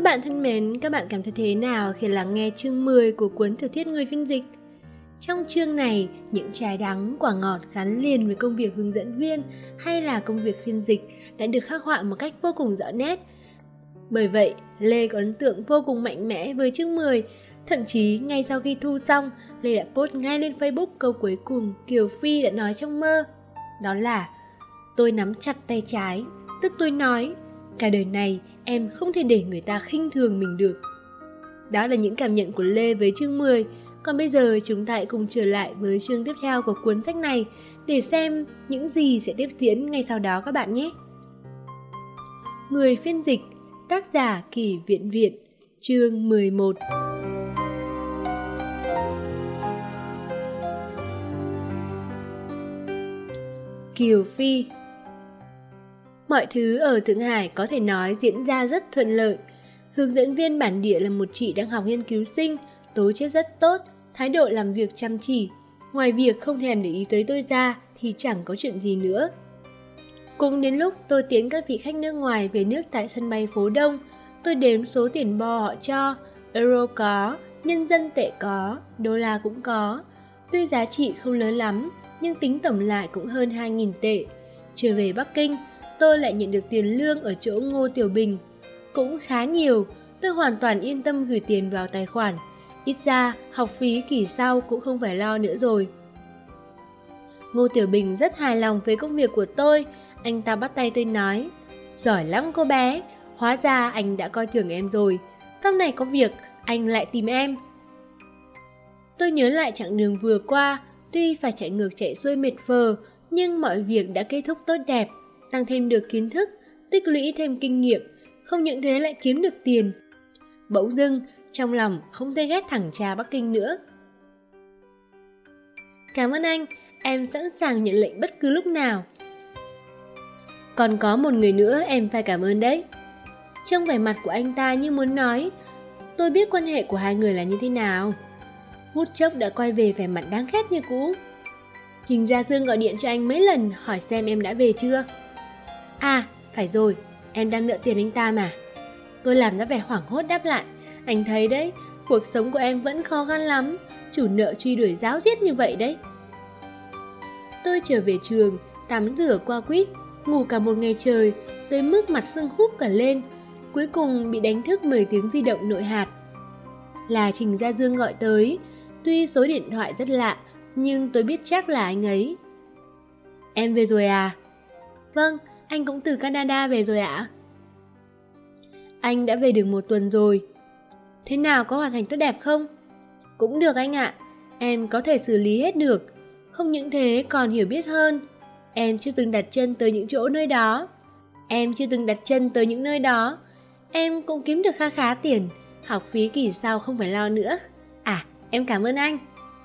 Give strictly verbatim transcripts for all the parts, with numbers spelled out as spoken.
Các bạn thân mến, các bạn cảm thấy thế nào khi lắng nghe chương mười của cuốn tiểu thuyết Người phiên dịch? Trong chương này, những trái đắng quả ngọt gắn liền với công việc hướng dẫn viên hay là công việc phiên dịch đã được khắc họa một cách vô cùng rõ nét. Bởi vậy, Lê có ấn tượng vô cùng mạnh mẽ với chương mười. Thậm chí, ngay sau khi thu xong, Lê đã post ngay lên Facebook câu cuối cùng Kiều Phi đã nói trong mơ. Đó là: tôi nắm chặt tay trái, tức tôi nói, cả đời này em không thể để người ta khinh thường mình được. Đó là những cảm nhận của Lê với chương mười. Còn bây giờ chúng ta hãy cùng trở lại với chương tiếp theo của cuốn sách này để xem những gì sẽ tiếp diễn ngay sau đó các bạn nhé. Người phiên dịch, tác giả Kỷ Viện Viện, chương mười một. Kiều Phi. Mọi thứ ở Thượng Hải có thể nói diễn ra rất thuận lợi. Hướng dẫn viên bản địa là một chị đang học nghiên cứu sinh, tố chất rất tốt, thái độ làm việc chăm chỉ. Ngoài việc không thèm để ý tới tôi ra thì chẳng có chuyện gì nữa. Cũng đến lúc tôi tiễn các vị khách nước ngoài về nước tại sân bay phố Đông, tôi đếm số tiền bo họ cho, euro có, nhân dân tệ có, đô la cũng có. Tuy giá trị không lớn lắm, nhưng tính tổng lại cũng hơn hai nghìn tệ. Trở về Bắc Kinh, tôi lại nhận được tiền lương ở chỗ Ngô Tiểu Bình. Cũng khá nhiều, tôi hoàn toàn yên tâm gửi tiền vào tài khoản. Ít ra, học phí kỳ sau cũng không phải lo nữa rồi. Ngô Tiểu Bình rất hài lòng với công việc của tôi. Anh ta bắt tay tôi nói: giỏi lắm cô bé, hóa ra anh đã coi thường em rồi. Sau này có việc, anh lại tìm em. Tôi nhớ lại chặng đường vừa qua, tuy phải chạy ngược chạy xuôi mệt phờ, nhưng mọi việc đã kết thúc tốt đẹp, tăng thêm được kiến thức, tích lũy thêm kinh nghiệm, không những thế lại kiếm được tiền. Bỗng dưng, trong lòng không thể ghét thằng cha Bắc Kinh nữa. Cảm ơn anh, em sẵn sàng nhận lệnh bất cứ lúc nào. Còn có một người nữa em phải cảm ơn đấy. Trong vẻ mặt của anh ta như muốn nói, tôi biết quan hệ của hai người là như thế nào. Hút chốc đã quay về vẻ mặt đáng ghét như cũ. Trình Gia Dương gọi điện cho anh mấy lần hỏi xem em đã về chưa. À, phải rồi, em đang nợ tiền anh ta mà. Tôi làm ra vẻ hoảng hốt đáp lại, anh thấy đấy, cuộc sống của em vẫn khó khăn lắm, chủ nợ truy đuổi ráo riết như vậy đấy. Tôi trở về trường, tắm rửa qua quýt, ngủ cả một ngày trời, tới mức mặt sưng húp cả lên. Cuối cùng bị đánh thức mười tiếng di động nội hạt. Là Trình Gia Dương gọi tới, tuy số điện thoại rất lạ, nhưng tôi biết chắc là anh ấy. Em về rồi à? Vâng, anh cũng từ Canada về rồi ạ. Anh đã về được một tuần rồi. Thế nào, có hoàn thành tốt đẹp không? Cũng được anh ạ, em có thể xử lý hết được. Không những thế còn hiểu biết hơn. Em chưa từng đặt chân tới những chỗ nơi đó. Em chưa từng đặt chân tới những nơi đó. Em cũng kiếm được kha khá tiền. Học phí kỳ sau không phải lo nữa. À, em cảm ơn anh.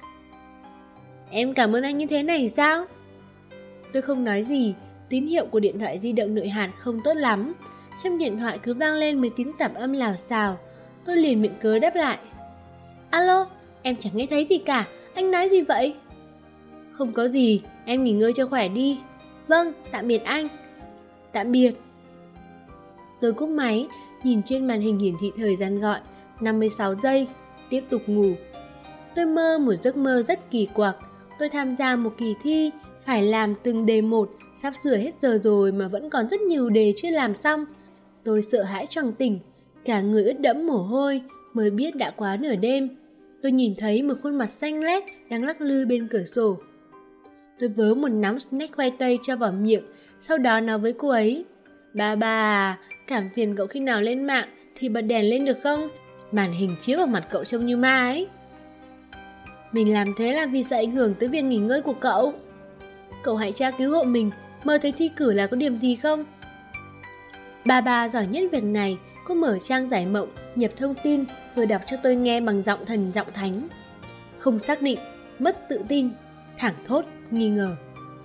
Em cảm ơn anh như thế này sao? Tôi không nói gì. Tín hiệu của điện thoại di động nội hạt không tốt lắm. Trong điện thoại cứ vang lên mấy tiếng tạp âm lào xào. Tôi liền miệng cớ đáp lại: alo, em chẳng nghe thấy gì cả. Anh nói gì vậy? Không có gì, em nghỉ ngơi cho khỏe đi. Vâng, tạm biệt anh. Tạm biệt. Tôi cúp máy, nhìn trên màn hình hiển thị thời gian gọi năm mươi sáu giây, tiếp tục ngủ. Tôi mơ một giấc mơ rất kỳ quặc. Tôi tham gia một kỳ thi, phải làm từng đề một, sắp sửa hết giờ rồi mà vẫn còn rất nhiều đề chưa làm xong. Tôi sợ hãi choàng tỉnh, cả người ướt đẫm mồ hôi, mới biết đã quá nửa đêm. Tôi nhìn thấy một khuôn mặt xanh lét đang lắc lư bên cửa sổ. Tôi vớ một nắm snack khoai tây cho vào miệng, sau đó nói với cô ấy: Ba ba à, cảm phiền cậu khi nào lên mạng thì bật đèn lên được không? Màn hình chiếu vào mặt cậu trông như ma ấy. Mình làm thế là vì sợ ảnh hưởng tới việc nghỉ ngơi của cậu. Cậu hãy tra cứu hộ mình, mơ thấy thi cử là có điểm gì không? Ba ba giỏi nhất việc này, cô mở trang giải mộng, nhập thông tin, vừa đọc cho tôi nghe bằng giọng thần giọng thánh. Không xác định, mất tự tin, thẳng thốt, nghi ngờ.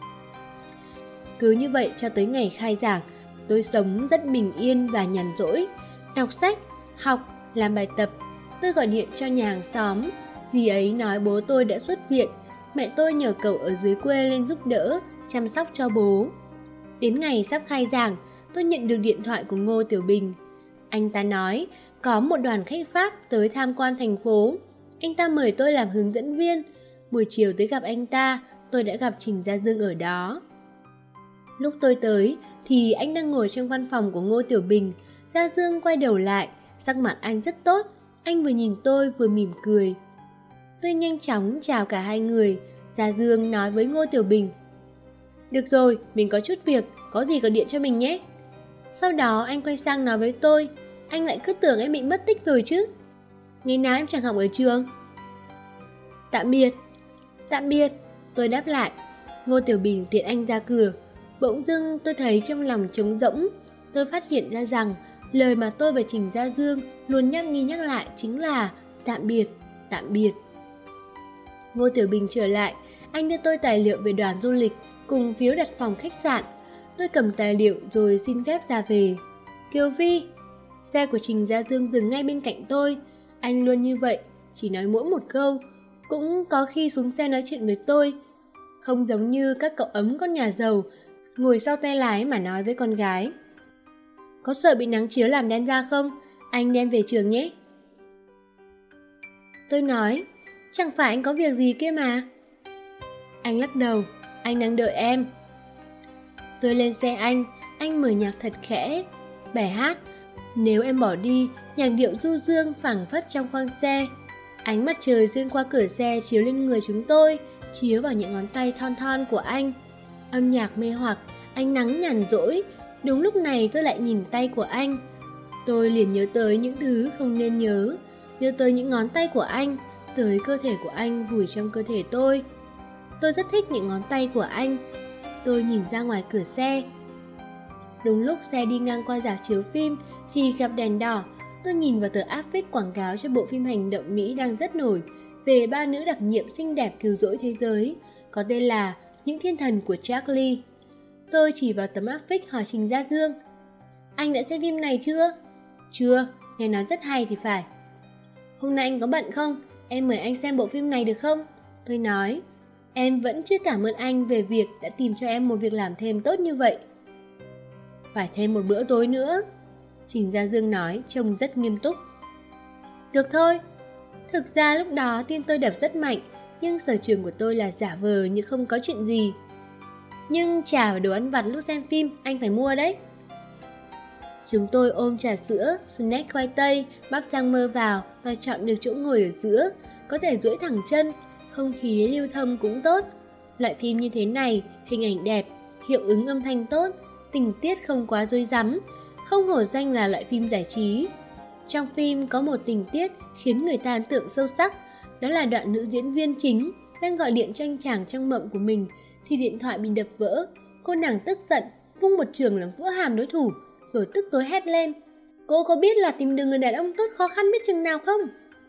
Cứ như vậy cho tới ngày khai giảng, tôi sống rất bình yên và nhàn rỗi. Đọc sách, học, làm bài tập. Tôi gọi điện cho nhà hàng xóm. Dì ấy nói bố tôi đã xuất viện. Mẹ tôi nhờ cậu ở dưới quê lên giúp đỡ, chăm sóc cho bố. Đến ngày sắp khai giảng, tôi nhận được điện thoại của Ngô Tiểu Bình. Anh ta nói, Có một đoàn khách Pháp tới tham quan thành phố. Anh ta mời tôi làm hướng dẫn viên. Buổi chiều tới gặp anh ta, tôi đã gặp Trình Gia Dương ở đó. Lúc tôi tới thì anh đang ngồi trong văn phòng của Ngô Tiểu Bình. Gia Dương quay đầu lại, sắc mặt anh rất tốt. Anh vừa nhìn tôi vừa mỉm cười. Tôi nhanh chóng chào cả hai người. Gia Dương nói với Ngô Tiểu Bình: "Được rồi, mình có chút việc, có gì gọi điện cho mình nhé." Sau đó anh quay sang nói với tôi: "Anh lại cứ tưởng em bị mất tích rồi chứ. Ngày nào em chẳng học ở trường?" "Tạm biệt." "Tạm biệt." Tôi đáp lại. Ngô Tiểu Bình tiễn anh ra cửa. Bỗng dưng tôi thấy trong lòng trống rỗng. Tôi phát hiện ra rằng lời mà tôi và Trình Gia Dương luôn nhắc đi nhắc lại chính là tạm biệt, tạm biệt. Ngô Tiểu Bình trở lại, anh đưa tôi tài liệu về đoàn du lịch cùng phiếu đặt phòng khách sạn. Tôi cầm tài liệu rồi xin phép ra về. Kiều Vi. Xe của Trình Gia Dương dừng ngay bên cạnh tôi. Anh luôn như vậy, chỉ nói mỗi một câu, cũng có khi xuống xe nói chuyện với tôi. Không giống như các cậu ấm con nhà giàu, ngồi sau tay lái mà nói với con gái: "Có sợ bị nắng chiếu làm đen da không? Anh đem về trường nhé." Tôi nói: "Chẳng phải anh có việc gì kia mà." Anh lắc đầu: "Anh đang đợi em." Tôi lên xe anh, anh mở nhạc thật khẽ. Bài hát "Nếu Em Bỏ Đi", nhạc điệu du dương phảng phất trong khoang xe. Ánh mặt trời xuyên qua cửa xe chiếu lên người chúng tôi, chiếu vào những ngón tay thon thon của anh. Âm nhạc mê hoặc, ánh nắng nhàn rỗi. Đúng lúc này tôi lại nhìn tay của anh. Tôi liền nhớ tới những thứ không nên nhớ, nhớ tới những ngón tay của anh, tới cơ thể của anh vùi trong cơ thể tôi. Tôi rất thích những ngón tay của anh. Tôi nhìn ra ngoài cửa xe. Đúng lúc xe đi ngang qua rạp chiếu phim thì gặp đèn đỏ. Tôi nhìn vào tờ áp phích quảng cáo cho bộ phim hành động Mỹ đang rất nổi về ba nữ đặc nhiệm xinh đẹp cứu rỗi thế giới, có tên là Những Thiên Thần của Charlie. Tôi chỉ vào tấm áp phích hỏi Trình Gia Dương: "Anh đã xem phim này chưa?" "Chưa, nghe nói rất hay thì phải." "Hôm nay anh có bận không? Em mời anh xem bộ phim này được không?" Tôi nói: "Em vẫn chưa cảm ơn anh về việc đã tìm cho em một việc làm thêm tốt như vậy." "Phải thêm một bữa tối nữa," Trình Gia Dương nói, trông rất nghiêm túc. "Được thôi." Thực ra lúc đó tim tôi đập rất mạnh, nhưng sở trường của tôi là giả vờ như không có chuyện gì. "Nhưng trà và đồ ăn vặt lúc xem phim anh phải mua đấy." Chúng tôi ôm trà sữa, snack khoai tây, bắp rang mơ vào và chọn được chỗ ngồi ở giữa, có thể duỗi thẳng chân, không khí lưu thông cũng tốt. Loại phim như thế này, hình ảnh đẹp, hiệu ứng âm thanh tốt, tình tiết không quá rối rắm, không hổ danh là loại phim giải trí. Trong phim có một tình tiết khiến người ta ấn tượng sâu sắc, đó là đoạn nữ diễn viên chính đang gọi điện cho anh chàng trong mộng của mình thì điện thoại bị đập vỡ. Cô nàng tức giận, vung một chưởng làm vỡ hàm đối thủ, rồi tức tối hét lên: "Cô có biết là tìm được người đàn ông tốt khó khăn biết chừng nào không?"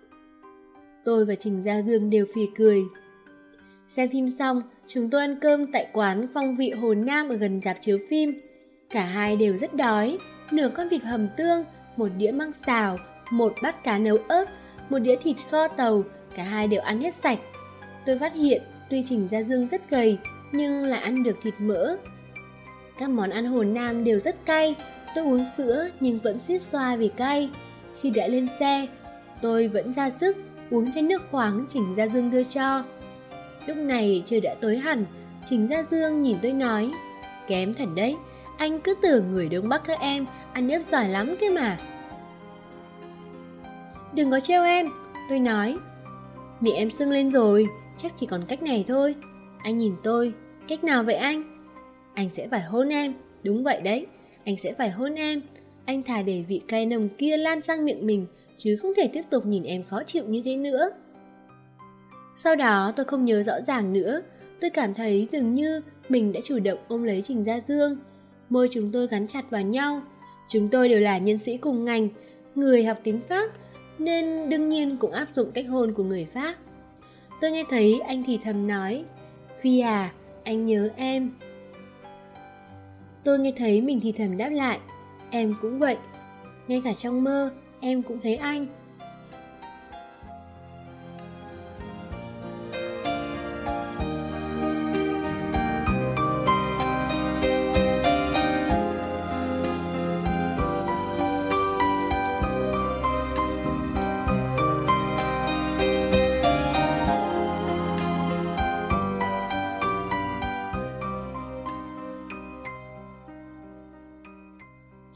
Tôi và Trình Gia Dương đều phì cười. Xem phim xong, chúng tôi ăn cơm tại quán Phong Vị Hồ Nam ở gần rạp chiếu phim. Cả hai đều rất đói, nửa con vịt hầm tương, một đĩa măng xào, một bát cá nấu ớt, một đĩa thịt kho tàu, cả hai đều ăn hết sạch. Tôi phát hiện tuy Trình Gia Dương rất gầy nhưng lại ăn được thịt mỡ. Các món ăn Hồ Nam đều rất cay. Tôi uống sữa nhưng vẫn suýt xoa vì cay. Khi đã lên xe, tôi vẫn ra sức uống chén nước khoáng Trình Gia Dương đưa cho. Lúc này trời đã tối hẳn. Trình Gia Dương nhìn tôi nói: "Kém thật đấy, anh cứ tưởng người Đông Bắc các em ăn ớt giỏi lắm kia mà." "Đừng có trêu em," tôi nói. "Miệng em sưng lên rồi, chắc chỉ còn cách này thôi." Anh nhìn tôi: "Cách nào vậy anh?" "Anh sẽ phải hôn em." "Đúng vậy đấy, anh sẽ phải hôn em. Anh thà để vị cay nồng kia lan sang miệng mình, chứ không thể tiếp tục nhìn em khó chịu như thế nữa." Sau đó tôi không nhớ rõ ràng nữa. Tôi cảm thấy dường như mình đã chủ động ôm lấy Trình Gia Dương. Môi chúng tôi gắn chặt vào nhau. Chúng tôi đều là nhân sĩ cùng ngành, người học tiếng Pháp, nên đương nhiên cũng áp dụng cách hôn của người Pháp. Tôi nghe thấy anh thì thầm nói: "Phi à, anh nhớ em." Tôi nghe thấy mình thì thầm đáp lại: "Em cũng vậy. Ngay cả trong mơ, em cũng thấy anh."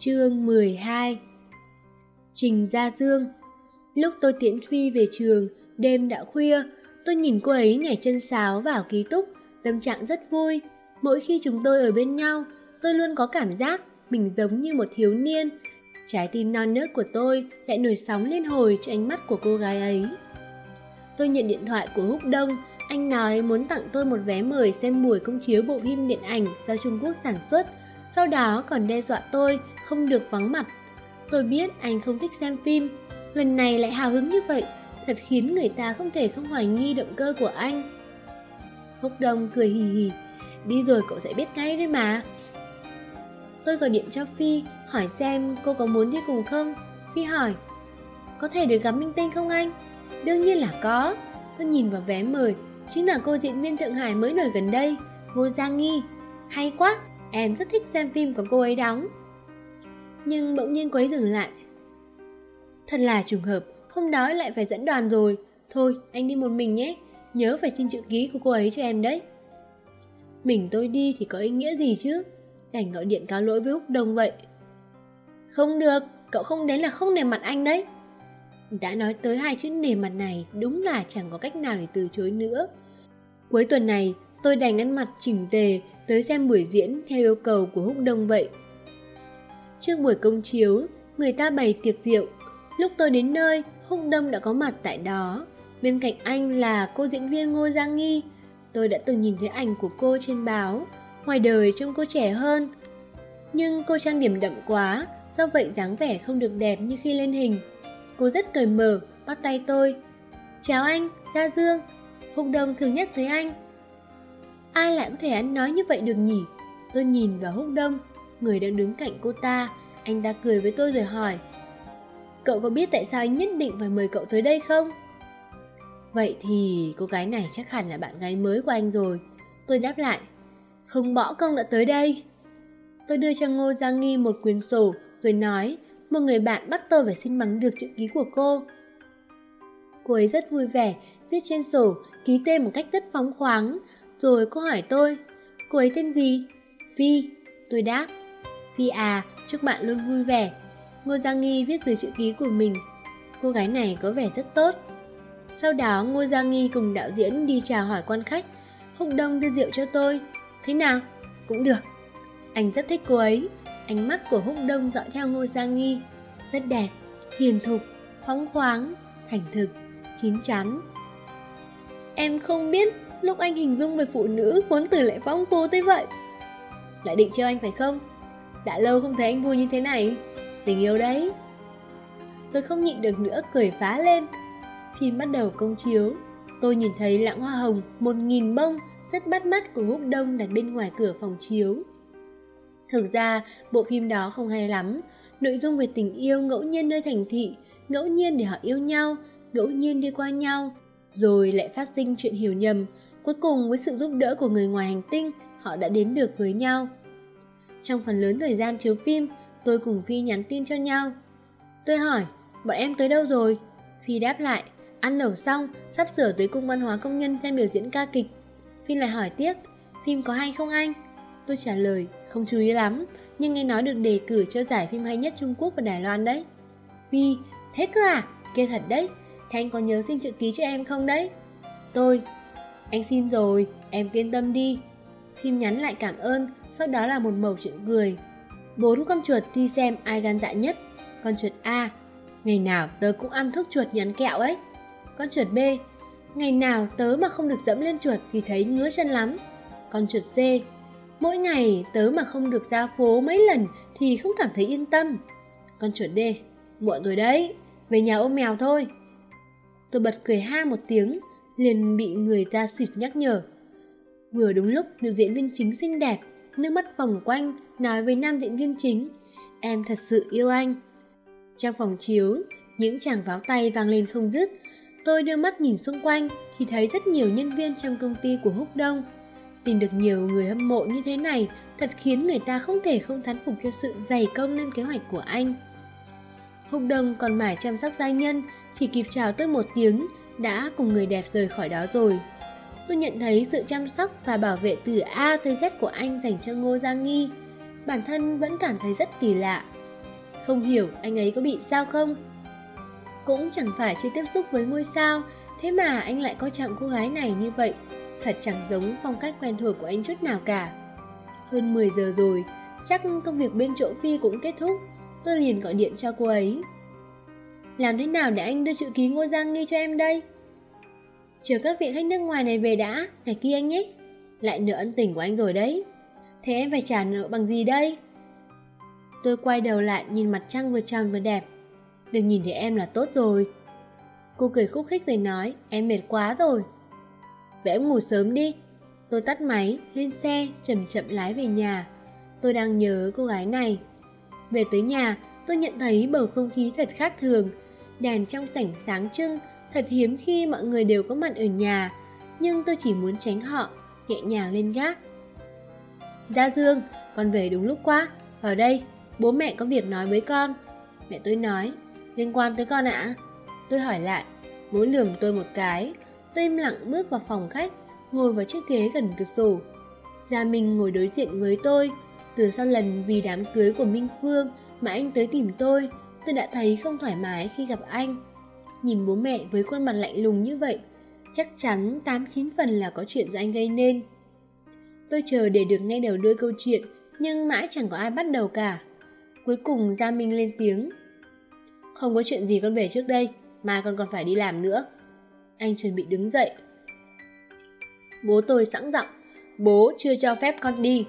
Chương mười hai. Trình Gia Dương. Lúc tôi tiễn Phi về trường, đêm đã khuya, tôi nhìn cô ấy nhảy chân sáo vào ký túc, tâm trạng rất vui. Mỗi khi chúng tôi ở bên nhau, tôi luôn có cảm giác mình giống như một thiếu niên. Trái tim non nớt của tôi lại nổi sóng liên hồi cho ánh mắt của cô gái ấy. Tôi nhận điện thoại của Húc Đông, anh nói muốn tặng tôi một vé mời xem buổi công chiếu bộ phim điện ảnh do Trung Quốc sản xuất, sau đó còn đe dọa tôi không được vắng mặt. Tôi biết anh không thích xem phim, lần này lại hào hứng như vậy, thật khiến người ta không thể không hoài nghi động cơ của anh. Húc Đông cười hì hì, đi rồi cậu sẽ biết ngay đấy mà. Tôi gọi điện cho Phi, hỏi xem cô có muốn đi cùng không. Phi hỏi, có thể được gặp minh tinh không anh? Đương nhiên là có. Tôi nhìn vào vé mời, chính là cô diễn viên Thượng Hải mới nổi gần đây, Ngô Gia Nghi. Hay quá, em rất thích xem phim của cô ấy đóng. Nhưng bỗng nhiên cô ấy dừng lại. Thật là trùng hợp, hôm đó lại phải dẫn đoàn rồi. Thôi, anh đi một mình nhé, nhớ phải xin chữ ký của cô ấy cho em đấy. Mình tôi đi thì có ý nghĩa gì chứ? Đành gọi điện cáo lỗi với Húc Đông vậy. Không được, cậu không đến là không nể mặt anh đấy. Đã nói tới hai chữ nể mặt này, đúng là chẳng có cách nào để từ chối nữa. Cuối tuần này, tôi đành ăn mặc chỉnh tề tới xem buổi diễn theo yêu cầu của Húc Đông vậy. Trước buổi công chiếu, người ta bày tiệc rượu. Lúc tôi đến nơi, Húc Đông đã có mặt tại đó. Bên cạnh anh là cô diễn viên Ngô Gia Nghi. Tôi đã từng nhìn thấy ảnh của cô trên báo. Ngoài đời trông cô trẻ hơn, nhưng cô trang điểm đậm quá, do vậy dáng vẻ không được đẹp như khi lên hình. Cô rất cởi mở, bắt tay tôi. Chào anh, Gia Dương. Húc Đông thường nhắc tới anh. Ai lại có thể ăn nói như vậy được nhỉ? Tôi nhìn vào Húc Đông, người đang đứng cạnh cô ta. Anh ta cười với tôi rồi hỏi, cậu có biết tại sao anh nhất định phải mời cậu tới đây không? Vậy thì cô gái này chắc hẳn là bạn gái mới của anh rồi. Tôi đáp lại, không bỏ công đã tới đây. Tôi đưa cho Ngô Gia Nghi một quyển sổ rồi nói, một người bạn bắt tôi phải xin bằng được chữ ký của cô. Cô ấy rất vui vẻ, viết trên sổ, ký tên một cách rất phóng khoáng. Rồi cô hỏi tôi, cô ấy tên gì? Phi. Tôi đáp, Phi à, chúc bạn luôn vui vẻ. Ngô Gia Nghi viết dưới chữ ký của mình. Cô gái này có vẻ rất tốt. Sau đó Ngô Gia Nghi cùng đạo diễn đi chào hỏi quan khách. Húc Đông đưa rượu cho tôi. Thế nào? Cũng được. Anh rất thích cô ấy. Ánh mắt của Húc Đông dõi theo Ngô Gia Nghi. Rất đẹp, hiền thục, phóng khoáng, thành thực, chín chắn. Em không biết lúc anh hình dung về phụ nữ vốn từ lại phong phú tới vậy. Lại định trêu anh phải không? Đã lâu không thấy anh vui như thế này. Tình yêu đấy. Tôi không nhịn được nữa, cười phá lên. Phim bắt đầu công chiếu. Tôi nhìn thấy lẵng hoa hồng một nghìn bông rất bắt mắt của Húc Đông đặt bên ngoài cửa phòng chiếu. Thực ra bộ phim đó không hay lắm. Nội dung về tình yêu ngẫu nhiên nơi thành thị, ngẫu nhiên để họ yêu nhau, ngẫu nhiên đi qua nhau, rồi lại phát sinh chuyện hiểu nhầm. Cuối cùng với sự giúp đỡ của người ngoài hành tinh, họ đã đến được với nhau. Trong phần lớn thời gian chiếu phim, tôi cùng Phi nhắn tin cho nhau. Tôi hỏi, bọn em tới đâu rồi? Phi đáp lại, ăn lẩu xong, sắp sửa tới cung văn hóa công nhân xem biểu diễn ca kịch. Phi lại hỏi tiếp, phim có hay không anh? Tôi trả lời, không chú ý lắm, nhưng nghe nói được đề cử cho giải phim hay nhất Trung Quốc và Đài Loan đấy. Phi, thế cơ à? Kia thật đấy, thế anh có nhớ xin chữ ký cho em không đấy? Tôi, anh xin rồi, em yên tâm đi. Phim nhắn lại cảm ơn, sau đó là một mẩu chuyện cười. Bốn con chuột thi xem ai gan dạ nhất. Con chuột A, ngày nào tớ cũng ăn thuốc chuột như ăn kẹo ấy. Con chuột B, ngày nào tớ mà không được dẫm lên chuột thì thấy ngứa chân lắm. Con chuột C, mỗi ngày tớ mà không được ra phố mấy lần thì không cảm thấy yên tâm. Con chuột D, muộn rồi đấy, về nhà ôm mèo thôi. Tôi bật cười ha một tiếng, liền bị người ta suýt nhắc nhở. Vừa đúng lúc nữ diễn viên chính xinh đẹp, nước mắt vòng quanh, nói với nam diễn viên chính, em thật sự yêu anh. Trong phòng chiếu, những tràng váo tay vang lên không dứt. Tôi đưa mắt nhìn xung quanh thì thấy rất nhiều nhân viên trong công ty của Húc Đông. Tìm được nhiều người hâm mộ như thế này thật khiến người ta không thể không thán phục cho sự dày công lên kế hoạch của anh. Húc Đông còn mải chăm sóc gia nhân, chỉ kịp chào tôi một tiếng đã cùng người đẹp rời khỏi đó rồi. Tôi nhận thấy sự chăm sóc và bảo vệ từ A tới Z của anh dành cho Ngô Gia Nghi. Bản thân vẫn cảm thấy rất kỳ lạ. Không hiểu anh ấy có bị sao không? Cũng chẳng phải chưa tiếp xúc với ngôi sao, thế mà anh lại coi trọng cô gái này như vậy. Thật chẳng giống phong cách quen thuộc của anh chút nào cả. Hơn mười giờ rồi, chắc công việc bên chỗ Phi cũng kết thúc. Tôi liền gọi điện cho cô ấy. Làm thế nào để anh đưa chữ ký Ngô Giang Nghi cho em đây? Chờ các vị khách nước ngoài này về đã, ngày kia anh nhé. Lại nợ ân tình của anh rồi đấy. Thế em phải trả nợ bằng gì đây? Tôi quay đầu lại nhìn mặt trăng vừa tròn vừa đẹp. Được nhìn thấy em là tốt rồi. Cô cười khúc khích rồi nói, em mệt quá rồi. Vậy em ngủ sớm đi. Tôi tắt máy, lên xe, chậm chậm lái về nhà. Tôi đang nhớ cô gái này. Về tới nhà, tôi nhận thấy bầu không khí thật khác thường. Đèn trong sảnh sáng trưng, thật hiếm khi mọi người đều có mặt ở nhà. Nhưng tôi chỉ muốn tránh họ, nhẹ nhàng lên gác. Gia Dương, con về đúng lúc quá. Vào đây, bố mẹ có việc nói với con. Mẹ tôi nói, liên quan tới con ạ? Tôi hỏi lại, bố lườm tôi một cái. Tôi im lặng bước vào phòng khách, ngồi vào chiếc ghế gần cửa sổ. Gia Minh ngồi đối diện với tôi. Từ sau lần vì đám cưới của Minh Phương mà anh tới tìm tôi, tôi đã thấy không thoải mái khi gặp anh. Nhìn bố mẹ với khuôn mặt lạnh lùng như vậy, chắc chắn tám chín phần là có chuyện do anh gây nên. Tôi chờ để được nghe đầu đuôi câu chuyện, nhưng mãi chẳng có ai bắt đầu cả. Cuối cùng Gia Minh lên tiếng. Không có chuyện gì con về trước đây, mai con còn phải đi làm nữa. Anh chuẩn bị đứng dậy. Bố tôi sẵn giọng, bố chưa cho phép con đi.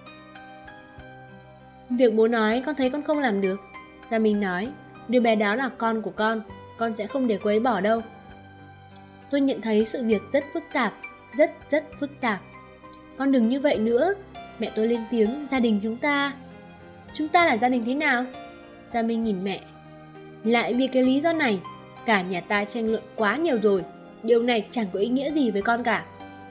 Việc bố nói con thấy con không làm được. Gia Minh nói, đứa bé đó là con của con, con sẽ không để cô ấy bỏ đâu. Tôi nhận thấy sự việc rất phức tạp, rất rất phức tạp. Con đừng như vậy nữa. Mẹ tôi lên tiếng, gia đình chúng ta. Chúng ta là gia đình thế nào? Gia Minh nhìn mẹ. Lại vì cái lý do này, cả nhà ta tranh luận quá nhiều rồi. Điều này chẳng có ý nghĩa gì với con cả.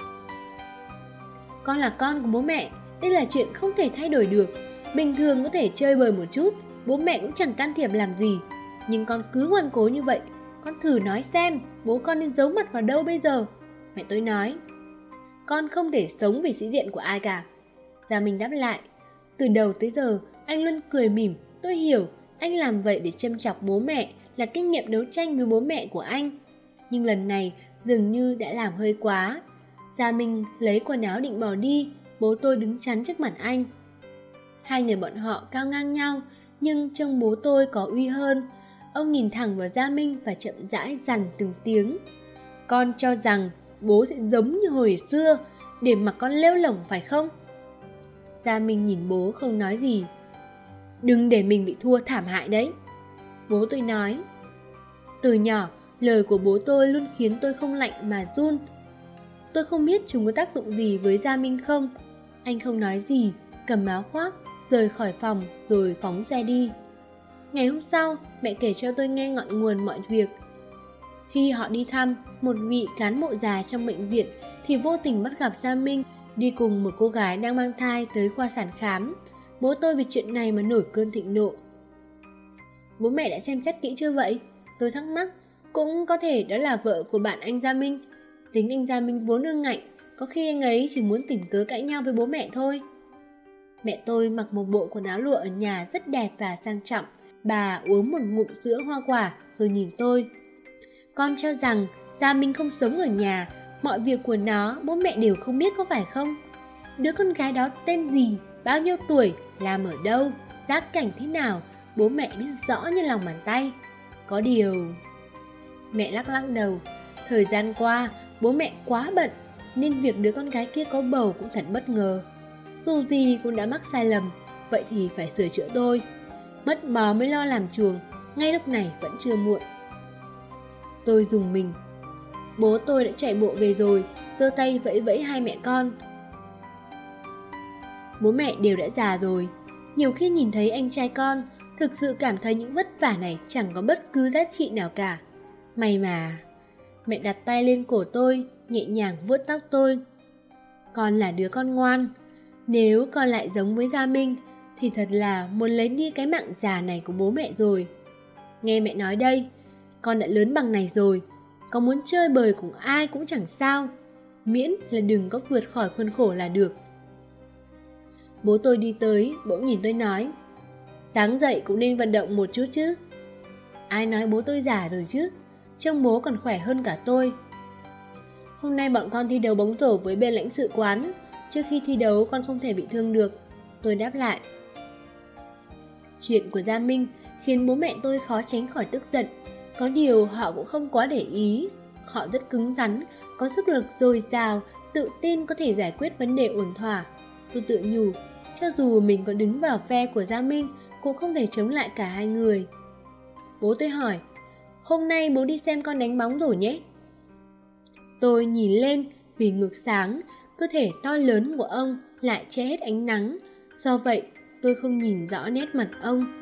Con là con của bố mẹ, đây là chuyện không thể thay đổi được. Bình thường có thể chơi bời một chút, bố mẹ cũng chẳng can thiệp làm gì. Nhưng con cứ ngoan cố như vậy, con thử nói xem, bố con nên giấu mặt vào đâu bây giờ? Mẹ tôi nói, con không thể sống vì sĩ diện của ai cả. Gia Minh đáp lại, từ đầu tới giờ, anh luôn cười mỉm, tôi hiểu, anh làm vậy để châm chọc bố mẹ, là kinh nghiệm đấu tranh với bố mẹ của anh. Nhưng lần này, dường như đã làm hơi quá. Gia Minh lấy quần áo định bỏ đi, bố tôi đứng chắn trước mặt anh. Hai người bọn họ cao ngang nhau, nhưng trông bố tôi có uy hơn. Ông nhìn thẳng vào Gia Minh và chậm rãi dằn từng tiếng. Con cho rằng bố sẽ giống như hồi xưa, để mặc con lêu lổng phải không? Gia Minh nhìn bố không nói gì. Đừng để mình bị thua thảm hại đấy. Bố tôi nói. Từ nhỏ, lời của bố tôi luôn khiến tôi không lạnh mà run. Tôi không biết chúng có tác dụng gì với Gia Minh không. Anh không nói gì, cầm áo khoác, rời khỏi phòng rồi phóng xe đi. Ngày hôm sau, mẹ kể cho tôi nghe ngọn nguồn mọi việc. Khi họ đi thăm một vị cán bộ già trong bệnh viện thì vô tình bắt gặp Gia Minh đi cùng một cô gái đang mang thai tới khoa sản khám. Bố tôi vì chuyện này mà nổi cơn thịnh nộ. Bố mẹ đã xem xét kỹ chưa vậy? Tôi thắc mắc. Cũng có thể đó là vợ của bạn anh Gia Minh. Tính anh Gia Minh vốn ương ngạnh, có khi anh ấy chỉ muốn tìm cớ cãi nhau với bố mẹ thôi. Mẹ tôi mặc một bộ quần áo lụa ở nhà rất đẹp và sang trọng. Bà uống một ngụm sữa hoa quả rồi nhìn tôi. Con cho rằng Gia Minh không sống ở nhà, mọi việc của nó bố mẹ đều không biết có phải không? Đứa con gái đó tên gì, bao nhiêu tuổi, làm ở đâu, gia cảnh thế nào, bố mẹ biết rõ như lòng bàn tay. Có điều... Mẹ lắc lắc đầu. Thời gian qua, bố mẹ quá bận, nên việc đứa con gái kia có bầu cũng thật bất ngờ. Dù gì cũng đã mắc sai lầm, vậy thì phải sửa chữa thôi. Mất bò mới lo làm chuồng, ngay lúc này vẫn chưa muộn. Tôi rùng mình. Bố tôi đã chạy bộ về rồi, giơ tay vẫy vẫy hai mẹ con. Bố mẹ đều đã già rồi, nhiều khi nhìn thấy anh trai con, thực sự cảm thấy những vất vả này chẳng có bất cứ giá trị nào cả. May mà... Mẹ đặt tay lên cổ tôi, nhẹ nhàng vuốt tóc tôi. Con là đứa con ngoan. Nếu con lại giống với Gia Minh thì thật là muốn lấy đi cái mạng già này của bố mẹ rồi. Nghe mẹ nói đây, con đã lớn bằng này rồi, có muốn chơi bời cùng ai cũng chẳng sao, miễn là đừng có vượt khỏi khuôn khổ là được. Bố tôi đi tới, bỗng nhìn tôi nói, Sáng dậy cũng nên vận động một chút chứ. Ai nói bố tôi già rồi chứ, trông bố còn khỏe hơn cả tôi. Hôm nay bọn con thi đấu bóng rổ với bên lãnh sự quán. Trước khi thi đấu con không thể bị thương được, tôi đáp lại. Chuyện của Gia Minh khiến bố mẹ tôi khó tránh khỏi tức giận. Có điều họ cũng không quá để ý. Họ rất cứng rắn, có sức lực dồi dào, tự tin có thể giải quyết vấn đề ổn thỏa. Tôi tự nhủ, cho dù mình có đứng vào phe của Gia Minh cũng không thể chống lại cả hai người. Bố tôi hỏi, hôm nay bố đi xem con đánh bóng rồi nhé. Tôi nhìn lên, vì ngực sáng, cơ thể to lớn của ông lại che hết ánh nắng. Do vậy tôi không nhìn rõ nét mặt ông.